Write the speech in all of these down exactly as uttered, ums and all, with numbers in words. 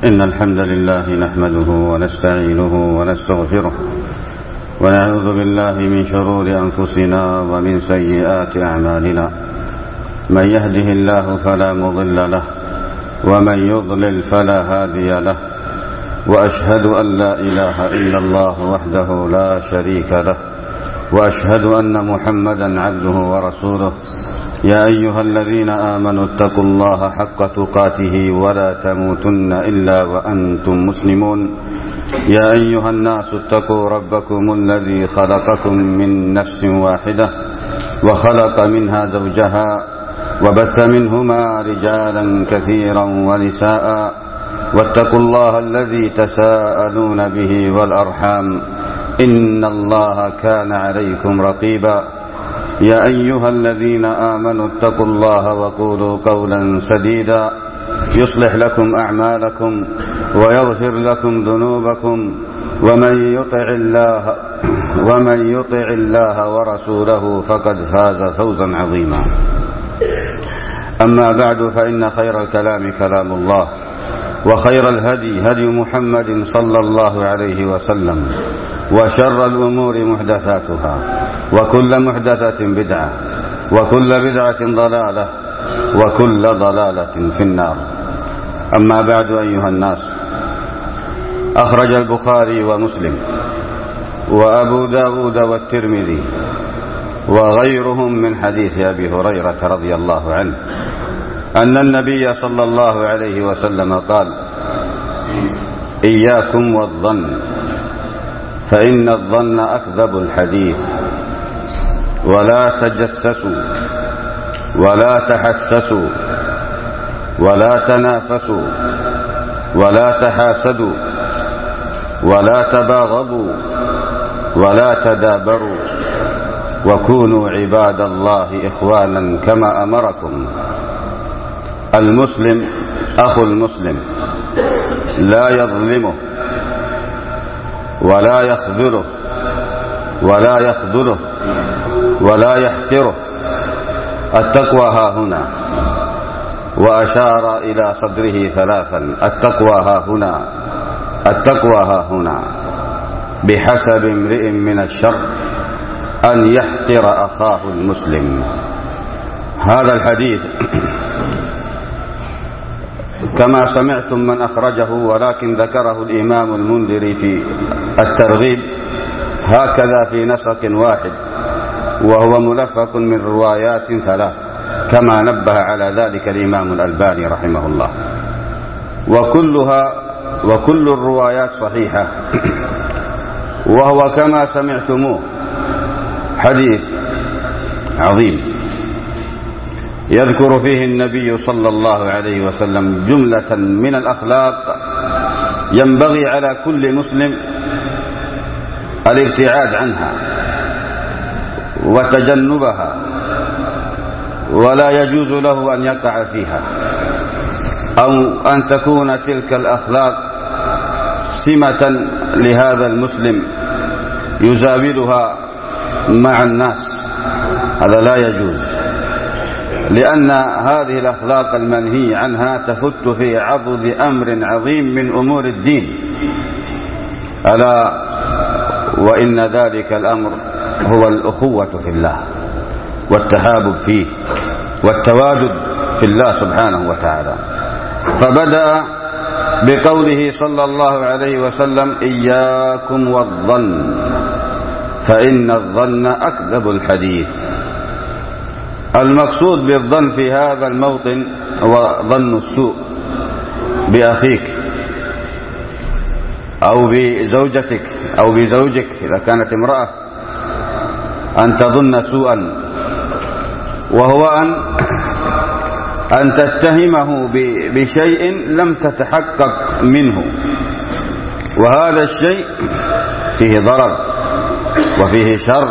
إن الحمد لله نحمده ونستعينه ونستغفره ونعوذ بالله من شرور أنفسنا ومن سيئات أعمالنا. من يهده الله فلا مضل له ومن يضلل فلا هادي له، وأشهد أن لا إله إلا الله وحده لا شريك له، وأشهد أن محمدا عبده ورسوله. يا أيها الذين آمنوا اتقوا الله حق تقاته ولا تموتن إلا وأنتم مسلمون. يا أيها الناس اتقوا ربكم الذي خلقكم من نفس واحدة وخلق منها زوجها وبث منهما رجالا كثيرا ونساء، واتقوا الله الذي تساءلون به والأرحام إن الله كان عليكم رقيبا. يا أيها الذين آمنوا اتقوا الله وقولوا قولا سديدا يصلح لكم أعمالكم ويغفر لكم ذنوبكم، ومن يطع الله ومن يطع الله ورسوله فقد فاز فوزا عظيما. أما بعد، فإن خير الكلام كلام الله، وخير الهدي هدي محمد صلى الله عليه وسلم، وشر الأمور محدثاتها، وكل محدثة بدعة، وكل بدعة ضلالة، وكل ضلالة في النار. أما بعد أيها الناس، أخرج البخاري ومسلم وأبو داود والترمذي وغيرهم من حديث أبي هريرة رضي الله عنه أن النبي صلى الله عليه وسلم قال: إياكم والظن، فإن الظن أكذب الحديث، ولا تجسسوا ولا تحسسوا ولا تنافسوا ولا تحاسدوا ولا تباغضوا ولا تدابروا، وكونوا عباد الله إخوانا كما أمركم. المسلم أخو المسلم لا يظلمه ولا يخذله ولا يخذله ولا يحقره. التقوى ها هنا، وأشار إلى صدره ثلاثا: التقوى ها هنا، التقوى ها هنا. بحسب امرئ من الشر أن يحقر أخاه المسلم. هذا الحديث كما سمعتم من أخرجه، ولكن ذكره الإمام المنذري في الترغيب هكذا في نسق واحد، وهو ملفق من روايات ثلاث، كما نبه على ذلك الإمام الألباني رحمه الله. وكلها وكل الروايات صحيحة، وهو كما سمعتموه حديث عظيم يذكر فيه النبي صلى الله عليه وسلم جملة من الأخلاق ينبغي على كل مسلم الابتعاد عنها وتجنبها، ولا يجوز له أن يقع فيها، أو أن تكون تلك الأخلاق سمة لهذا المسلم يزاولها مع الناس. هذا لا يجوز، لأن هذه الأخلاق المنهي عنها تفت في عضد أمر عظيم من أمور الدين، ألا وإن ذلك الأمر هو الأخوة في الله والتحابب فيه والتواجد في الله سبحانه وتعالى. فبدأ بقوله صلى الله عليه وسلم: إياكم والظن، فإن الظن أكذب الحديث. المقصود بالظن في هذا الموطن هو ظن السوء بأخيك أو بزوجتك أو بزوجك إذا كانت امرأة، أن تظن سوءا، وهو أن أن تتهمه بشيء لم تتحقق منه، وهذا الشيء فيه ضرر وفيه شر.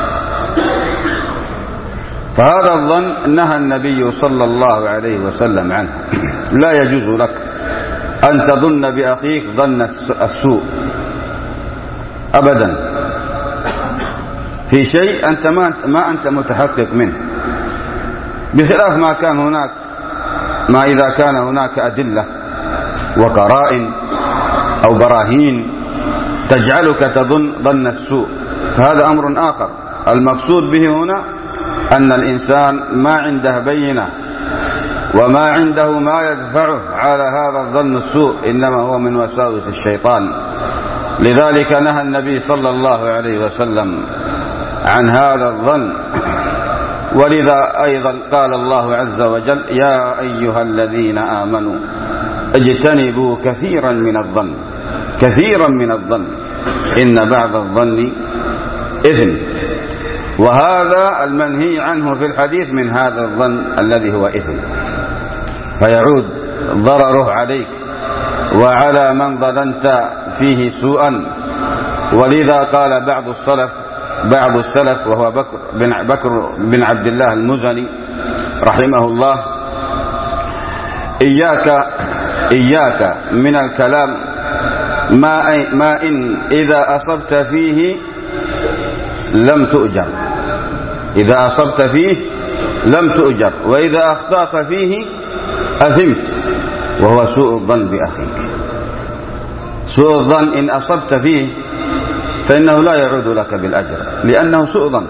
فهذا الظن نهى النبي صلى الله عليه وسلم عنه. لا يجوز لك أن تظن بأخيك ظن السوء أبدا في شيء أنت ما أنت متحقق منه، بخلاف ما كان هناك ما إذا كان هناك أدلة وقرائن أو براهين تجعلك تظن ظن السوء، فهذا أمر آخر. المقصود به هنا أن الإنسان ما عنده بينة وما عنده ما يدفعه على هذا الظن السوء، إنما هو من وساوس الشيطان. لذلك نهى النبي صلى الله عليه وسلم عن هذا الظن. ولذا أيضا قال الله عز وجل: يا أيها الذين آمنوا اجتنبوا كثيرا من الظن كثيرا من الظن إن بعض الظن إثم. وهذا المنهي عنه في الحديث من هذا الظن الذي هو إثم، فيعود ضرره عليك وعلى من ظننت فيه سوءا. ولذا قال بعض السلف بعض السلف وهو بكر بن, بكر بن عبد الله المزني رحمه الله: إياك إياك من الكلام ما, ما إن إذا أصبت فيه لم تؤجر إذا أصبت فيه لم تؤجر وإذا أخطأت فيه أثمت، وهو سوء الظن بأخيك. سوء الظن إن أصبت فيه فإنه لا يعود لك بالأجر، لأنه سوء ظن.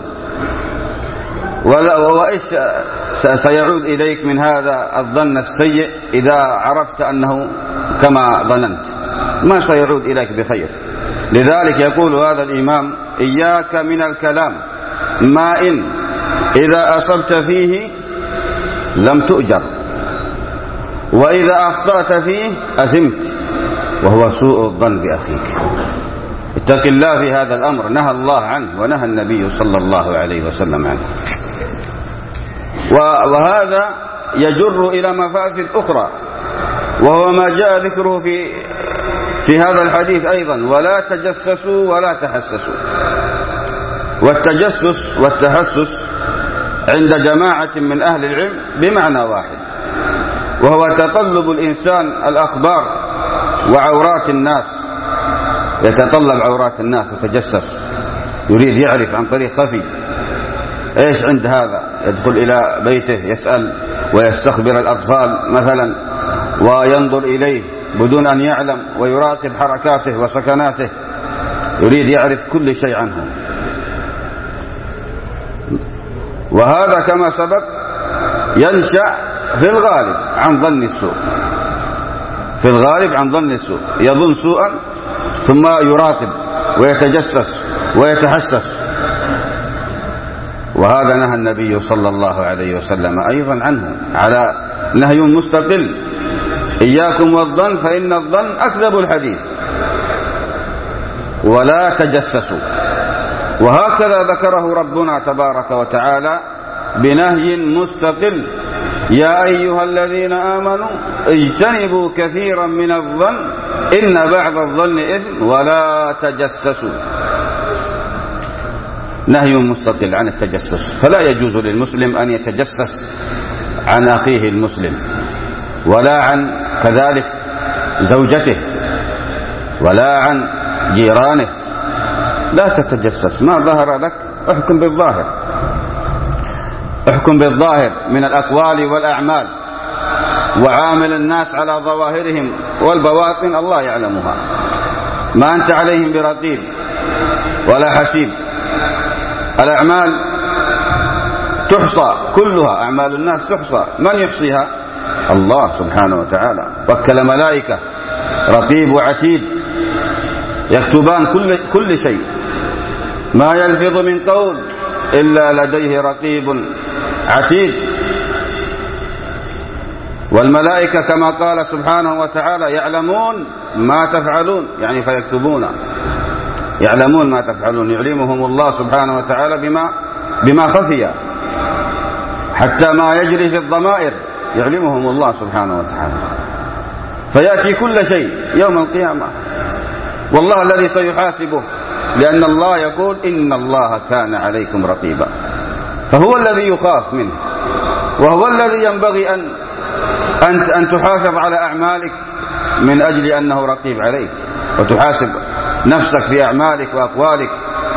وإيش سيعود إليك من هذا الظن السيء إذا عرفت أنه كما ظننت؟ ما سيعود إليك بخير. لذلك يقول هذا الإمام: إياك من الكلام ما إن إذا أصبت فيه لم تؤجر وإذا أخطأت فيه أثمت، وهو سوء الظن بأخيك. اتق الله في هذا الأمر، نهى الله عنه ونهى النبي صلى الله عليه وسلم عنه. وهذا يجر إلى مفاسد أخرى، وهو ما جاء ذكره في في هذا الحديث أيضا: ولا تجسسوا ولا تحسسوا. والتجسس والتحسس عند جماعة من أهل العلم بمعنى واحد، وهو تطلب الإنسان الأخبار وعورات الناس، يتطلب عورات الناس وتجسس، يريد يعرف عن طريق خفي ايش عند هذا، يدخل إلى بيته يسأل ويستخبر الأطفال مثلا وينظر إليه بدون أن يعلم، ويراقب حركاته وسكناته، يريد يعرف كل شيء عنه. وهذا كما سبق ينشأ في الغالب عن ظن السوء في الغالب عن ظن السوء يظن سوءا ثم يراقب ويتجسس ويتحسس. وهذا نهى النبي صلى الله عليه وسلم أيضا عنه، على نهي مستقل: إياكم والظن فإن الظن أكذب الحديث ولا تجسسوا. وهكذا ذكره ربنا تبارك وتعالى بنهي مستقل: يا أيها الذين آمنوا اجتنبوا كثيرا من الظن إن بعض الظن إثم ولا تجسسوا. نهي مستقل عن التجسس، فلا يجوز للمسلم أن يتجسس عن أخيه المسلم، ولا عن كذلك زوجته، ولا عن جيرانه. لا تتجسس، ما ظهر لك احكم بالظاهر احكم بالظاهر من الأقوال والأعمال، وعامل الناس على ظواهرهم، والبواطن الله يعلمها، ما أنت عليهم برقيب ولا حسيب. الأعمال تحصى كلها، أعمال الناس تحصى، من يحصيها؟ الله سبحانه وتعالى. وكل ملائكة رقيب وعتيد يكتبان كل, كل شيء، ما يلفظ من قول إلا لديه رقيب عتيد. والملائكة كما قال سبحانه وتعالى يعلمون ما تفعلون، يعني فيكتبون، يعلمون ما تفعلون، يعلمهم الله سبحانه وتعالى بما بما خفي، حتى ما يجري في الضمائر يعلمهم الله سبحانه وتعالى. فيأتي كل شيء يوم القيامة، والله الذي سيحاسبه، لأن الله يقول إن الله كان عليكم رقيبا، فهو الذي يخاف منه، وهو الذي ينبغي أن أن أن تحافظ على أعمالك من أجل أنه رقيب عليك، وتحاسب نفسك في أعمالك وأقوالك.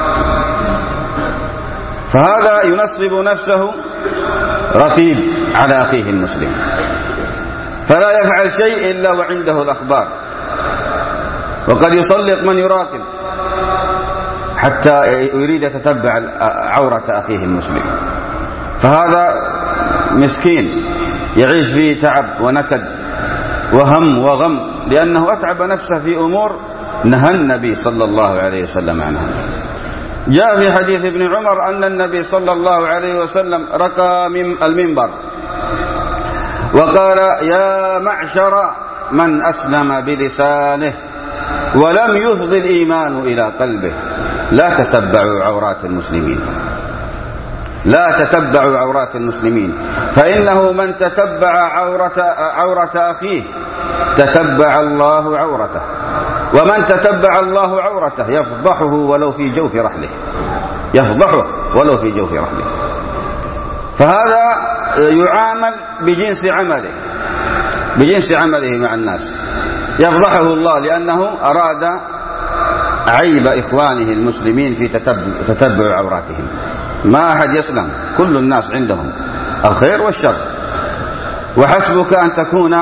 فهذا ينصب نفسه رقيب على أخيه المسلم، فلا يفعل شيء إلا وعنده الأخبار، وقد يصلق من يراقب حتى يريد يتتبع عورة أخيه المسلم. فهذا مسكين يعيش فيه تعب ونكد وهم وغم، لأنه أتعب نفسه في أمور نهى النبي صلى الله عليه وسلم عنها. جاء في حديث ابن عمر أن النبي صلى الله عليه وسلم رقى من المنبر وقال: يا معشر من أسلم بلسانه ولم يفض الإيمان إلى قلبه، لا تتبعوا عورات المسلمين، لا تتبعوا عورات المسلمين، فإنه من تتبع عورة, عورة أخيه تتبع الله عورته، ومن تتبع الله عورته يفضحه ولو في جوف رحله، يفضحه ولو في جوف رحله. فهذا يعامل بجنس عمله، بجنس عمله مع الناس، يفضحه الله لأنه أراد عيب إخوانه المسلمين في تتبع, تتبع عوراتهم. ما أحد يسلم، كل الناس عندهم الخير والشر، وحسبك أن تكون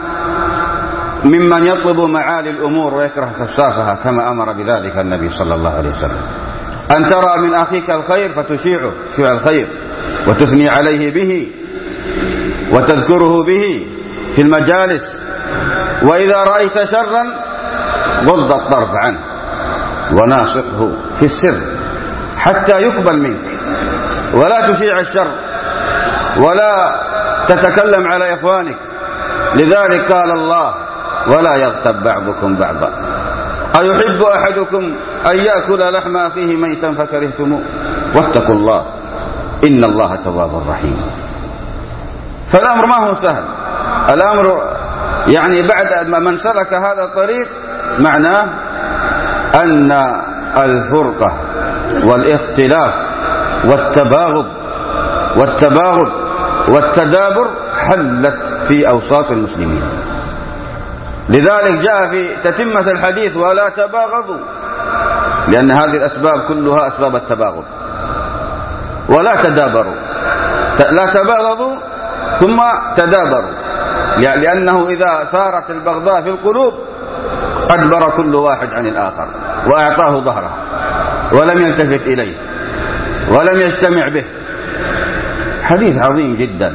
ممن يطلب معالي الأمور ويكره سفسافها كما أمر بذلك النبي صلى الله عليه وسلم. أن ترى من أخيك الخير فتشيعه، تشيع الخير وتثني عليه به وتذكره به في المجالس، وإذا رأيت شرا غض الطرف عنه وناصحه في السر حتى يقبل منك، ولا تشيع الشر ولا تتكلم على إخوانك. لذلك قال الله: ولا يغتب بعضكم بعضا أيحب أحدكم أن يأكل لحم أخيه ميتا فكرهتموه واتقوا الله إن الله تواب رحيم. فالأمر ما هو سهل، الأمر يعني بعد من سلك هذا الطريق معناه أن الفرقة والاختلاف والتباغض والتباغض والتدابر حلت في أوساط المسلمين. لذلك جاء في تتمة الحديث: ولا تباغضوا، لأن هذه الأسباب كلها أسباب التباغض. ولا تدابروا، لا تباغضوا ثم تدابروا، لأنه إذا صارت البغضاء في القلوب أدبر كل واحد عن الآخر وأعطاه ظهره ولم يلتفت إليه ولم يجتمع به. حديث عظيم جدا،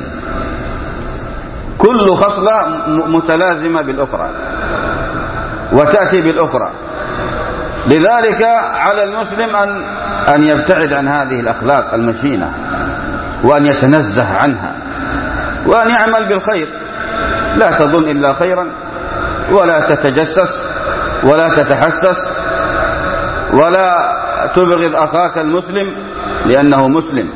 كل خصلة متلازمة بالأخرى وتأتي بالأخرى. لذلك على المسلم أن أن يبتعد عن هذه الأخلاق المشينة وأن يتنزه عنها وأن يعمل بالخير، لا تظن إلا خيرا، ولا تتجسس ولا تتحسس، ولا تبغض أخاك المسلم لأنه مسلم،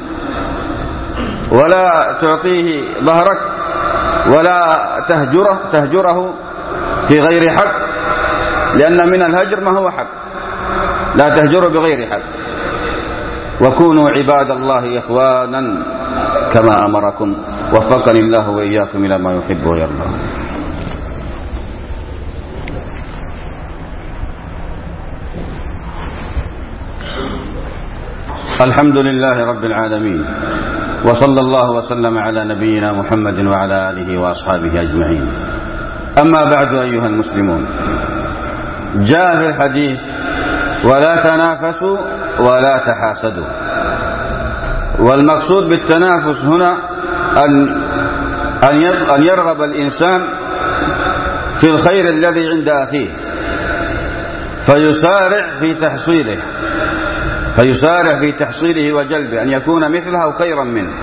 ولا تعطيه ظهرك، ولا تهجره تهجره في غير حق، لأن من الهجر ما هو حق، لا تهجره بغير حق. وكونوا عباد الله إخوانا كما أمركم، وفقني الله وإياكم إلى ما يحب ويرضى. الحمد لله رب العالمين، وصلى الله وسلم على نبينا محمد وعلى آله وأصحابه أجمعين. أما بعد أيها المسلمون، جاء في الحديث: ولا تنافسوا ولا تحاسدوا. والمقصود بالتنافس هنا أن أن يرغب الإنسان في الخير الذي عند أخيه فيسارع في تحصيله فيسارع في تحصيله وجلبه، أن يكون مثله أو خيرا منه.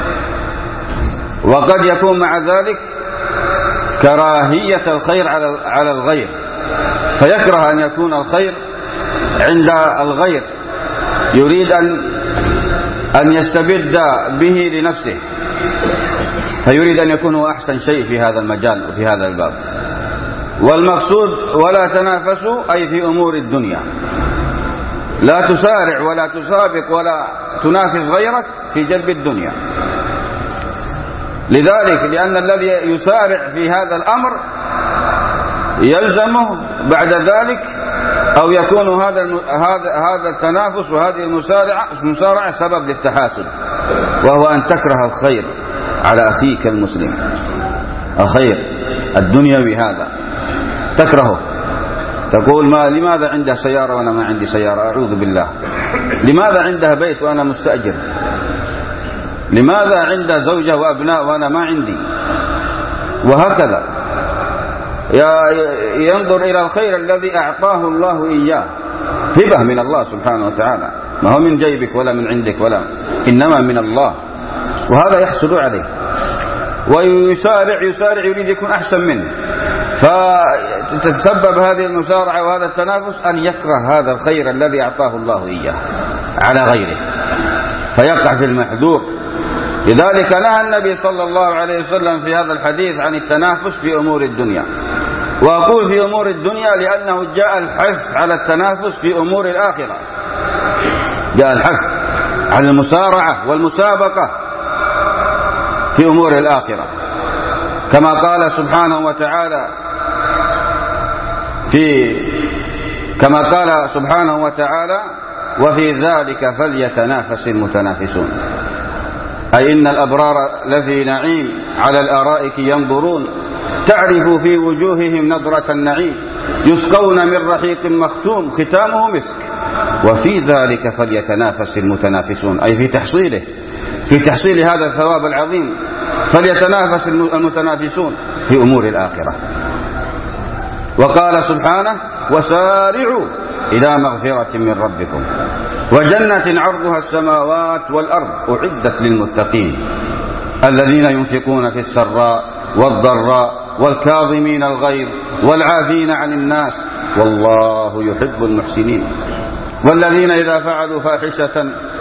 وقد يكون مع ذلك كراهية الخير على الغير، فيكره أن يكون الخير عند الغير، يريد أن أن يستبد به لنفسه، فيريد أن يكون هو أحسن شيء في هذا المجال وفي هذا الباب. والمقصود ولا تنافسوا أي في أمور الدنيا، لا تسارع ولا تسابق ولا تنافس غيرك في جلب الدنيا. لذلك لأن الذي يسارع في هذا الأمر يلزمه بعد ذلك أو يكون هذا هذا هذا التنافس وهذه المسارعة المسارعة سبب للتحاسد، وهو أن تكره الخير على أخيك المسلم، الخير الدنيوي هذا تكرهه، تقول ما لماذا عنده سيارة وأنا ما عندي سيارة؟ أعوذ بالله. لماذا عنده بيت وأنا مستأجر؟ لماذا عنده زوجة وأبناء وأنا ما عندي؟ وهكذا ينظر إلى الخير الذي أعطاه الله إياه، هبة من الله سبحانه وتعالى، ما هو من جيبك ولا من عندك ولا، إنما من الله، وهذا يحسد عليه ويسارع يسارع يريد يكون أحسن منه، فتتسبب هذه المسارعة وهذا التنافس أن يكره هذا الخير الذي أعطاه الله إياه على غيره فيقع في المحذور. لذلك نهى النبي صلى الله عليه وسلم في هذا الحديث عن التنافس في أمور الدنيا. وأقول في أمور الدنيا لأنه جاء الحث على التنافس في أمور الآخرة، جاء الحث على المسارعة والمسابقة في أمور الآخرة، كما قال سبحانه وتعالى في كما قال سبحانه وتعالى وفي ذلك فليتنافس المتنافسون، أي إن الأبرار لفي نعيم على الأرائك ينظرون تعرف في وجوههم نظرة النعيم يسقون من رحيق مختوم ختامه مسك وفي ذلك فليتنافس المتنافسون، أي في تحصيله في تحصيل هذا الثواب العظيم فليتنافس المتنافسون في أمور الآخرة. وقال سبحانه وسارعوا إلى مغفرة من ربكم وجنة عرضها السماوات والأرض أعدت للمتقين الذين ينفقون في السراء والضراء والكاظمين الغيظ والعافين عن الناس والله يحب المحسنين والذين إذا فعلوا فاحشة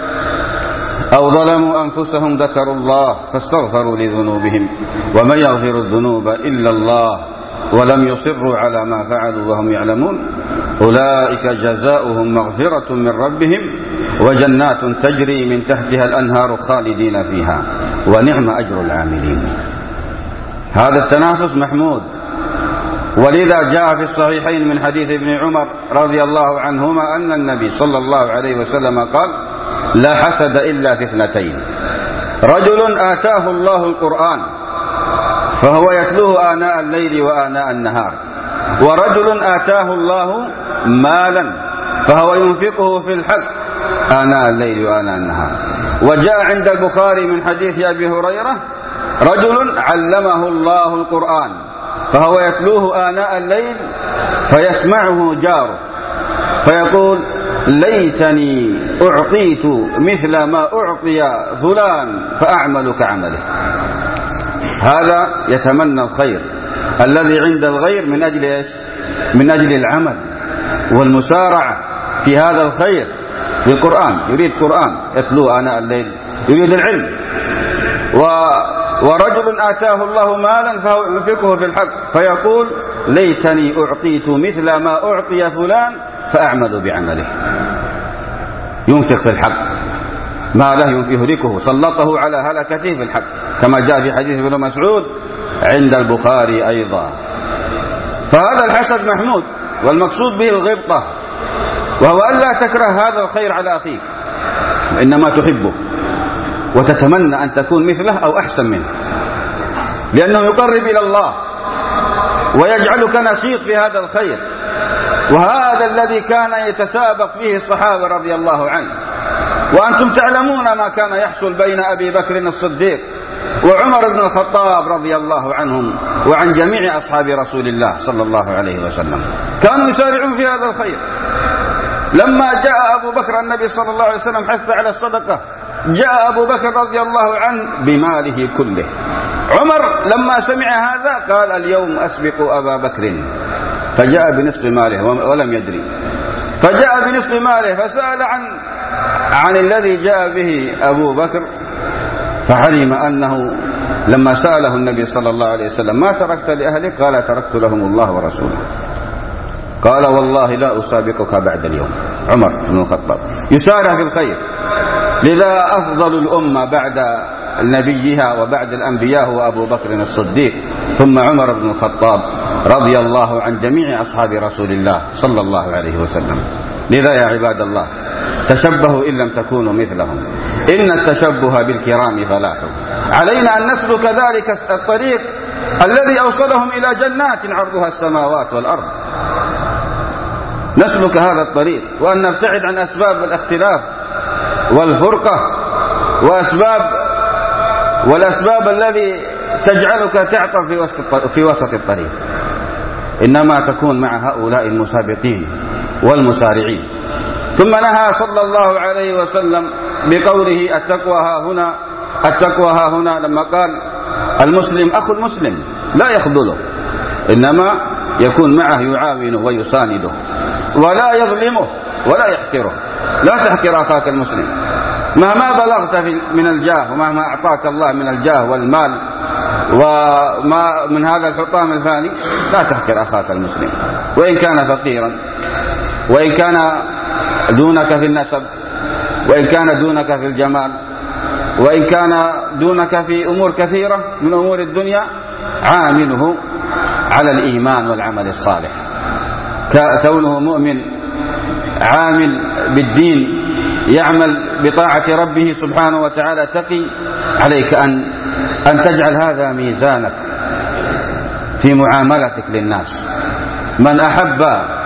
أو ظلموا أنفسهم ذكروا الله فاستغفروا لذنوبهم ومن يغفر الذنوب إلا الله ولم يصروا على ما فعلوا وهم يعلمون أولئك جزاؤهم مغفرة من ربهم وجنات تجري من تحتها الأنهار خالدين فيها ونعم أجر العاملين. هذا التنافس محمود، ولذا جاء في الصحيحين من حديث ابن عمر رضي الله عنهما أن النبي صلى الله عليه وسلم قال لا حسد إلا في اثنتين، رجل آتاه الله القرآن فهو يتلوه آناء الليل وآناء النهار، ورجل آتاه الله مالا فهو ينفقه في الحق آناء الليل وآناء النهار. وجاء عند البخاري من حديث أبي هريرة رجل علمه الله القرآن فهو يتلوه آناء الليل فيسمعه جاره فيقول ليتني أعطيت مثل ما أعطي فلان فأعمل كعمله. هذا يتمنى الخير الذي عند الغير من أجل إيش؟ من أجل العمل والمسارعة في هذا الخير بالقرآن، يريد قرآن يتلوه آناء الليل يريد العلم. و ورجل آتاه الله مالا فهو ينفقه في الحق فيقول ليتني أعطيت مثل ما أعطي فلان فأعمل بعمله، ينفق في الحق ما له يهلكه سلطه على هلكته في الحق كما جاء في حديث ابن مسعود عند البخاري أيضا. فهذا الحسد محمود والمقصود به الغبطة، وهو ألا تكره هذا الخير على أخيك إنما تحبه وتتمنى أن تكون مثله أو أحسن منه، لأنه يقرب إلى الله ويجعلك نشيط في هذا الخير. وهذا الذي كان يتسابق فيه الصحابة رضي الله عنه، وأنتم تعلمون ما كان يحصل بين أبي بكر الصديق وعمر بن الخطاب رضي الله عنهم وعن جميع أصحاب رسول الله صلى الله عليه وسلم، كانوا يسارعون في هذا الخير. لما جاء أبو بكر النبي صلى الله عليه وسلم حث على الصدقة، جاء أبو بكر رضي الله عنه بماله كله. عمر لما سمع هذا قال اليوم أسبق أبا بكر، فجاء بنصف ماله ولم يدري، فجاء بنصف ماله فسأل عن عن الذي جاء به أبو بكر، فعلم أنه لما سأله النبي صلى الله عليه وسلم ما تركت لأهلك؟ قال تركت لهم الله ورسوله. قال والله لا أسابقك بعد اليوم. عمر بن الخطاب يسارع في الخير، لذا أفضل الأمة بعد نبيها وبعد الأنبياء هو أبو بكر الصديق ثم عمر بن الخطاب رضي الله عن جميع أصحاب رسول الله صلى الله عليه وسلم. لذا يا عباد الله تشبهوا إن لم تكونوا مثلهم، إن التشبه بالكرام فلاح. علينا أن نسلك ذلك الطريق الذي أوصلهم إلى جنات عرضها السماوات والأرض. نسلك هذا الطريق، وأن نبتعد عن أسباب الاختلاف والفرقة وأسباب والأسباب الذي تجعلك تعطل في وسط في وسط الطريق، إنما تكون مع هؤلاء المسابقين والمسارعين. ثم نهى صلى الله عليه وسلم بقوله التقوى ها هنا، التقوى ها هنا، لما قال المسلم أخو المسلم لا يخذله، إنما يكون معه يعاونه ويسانده ولا يظلمه ولا يحقره. لا تحقر أخاك المسلم مهما بلغت من الجاه، ومهما أعطاك الله من الجاه والمال وما من هذا الحطام الفاني، لا تحقر أخاك المسلم، وإن كان فقيرا، وإن كان دونك في النسب، وإن كان دونك في الجمال، وإن كان دونك في أمور كثيرة من أمور الدنيا، عامله على الإيمان والعمل الصالح. كونه مؤمن عامل بالدين يعمل بطاعة ربه سبحانه وتعالى تقي، عليك أن أن تجعل هذا ميزانك في معاملتك للناس. من أحب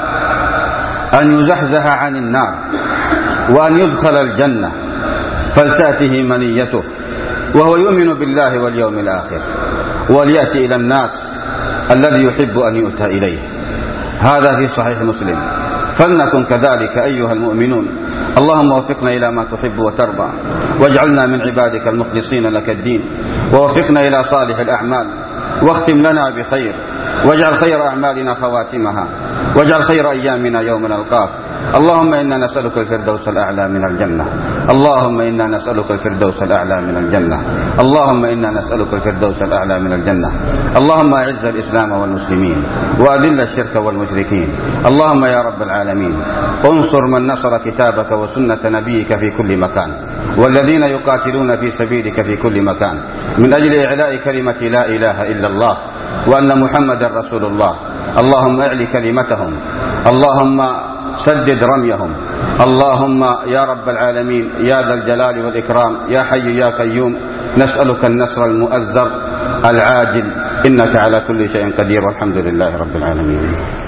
أن يزحزح عن النار وأن يدخل الجنة فلتأته منيته وهو يؤمن بالله واليوم الآخر، وليأتي إلى الناس الذي يحب أن يؤتى إليه. هذا في صحيح مسلم. فلنكن كذلك أيها المؤمنون. اللهم وفقنا إلى ما تحب وترضى، واجعلنا من عبادك المخلصين لك الدين، ووفقنا إلى صالح الأعمال، واختم لنا بخير، واجعل خير أعمالنا خواتمها، واجعل خير أيامنا يوم نلقاك. اللهم إنا نسألك الفردوس الأعلى من الجنة، اللهم إنا نسألك الفردوس الأعلى من الجنة، اللهم إنا نسألك الفردوس الأعلى من الجنة. اللهم أعز الإسلام والمسلمين، وأذل الشرك والمشركين. اللهم يا رب العالمين انصر من نصر كتابك وسنة نبيك في كل مكان، والذين يقاتلون في سبيلك في كل مكان، من أجل إعلاء كلمة لا إله إلا الله وأن محمد رسول الله. اللهم اعل كلمتهم، اللهم سدد رميهم. اللهم يا رب العالمين يا ذا الجلال والإكرام يا حي يا قيوم، نسألك النصر المؤزر العاجل، إنك على كل شيء قدير، والحمد لله رب العالمين.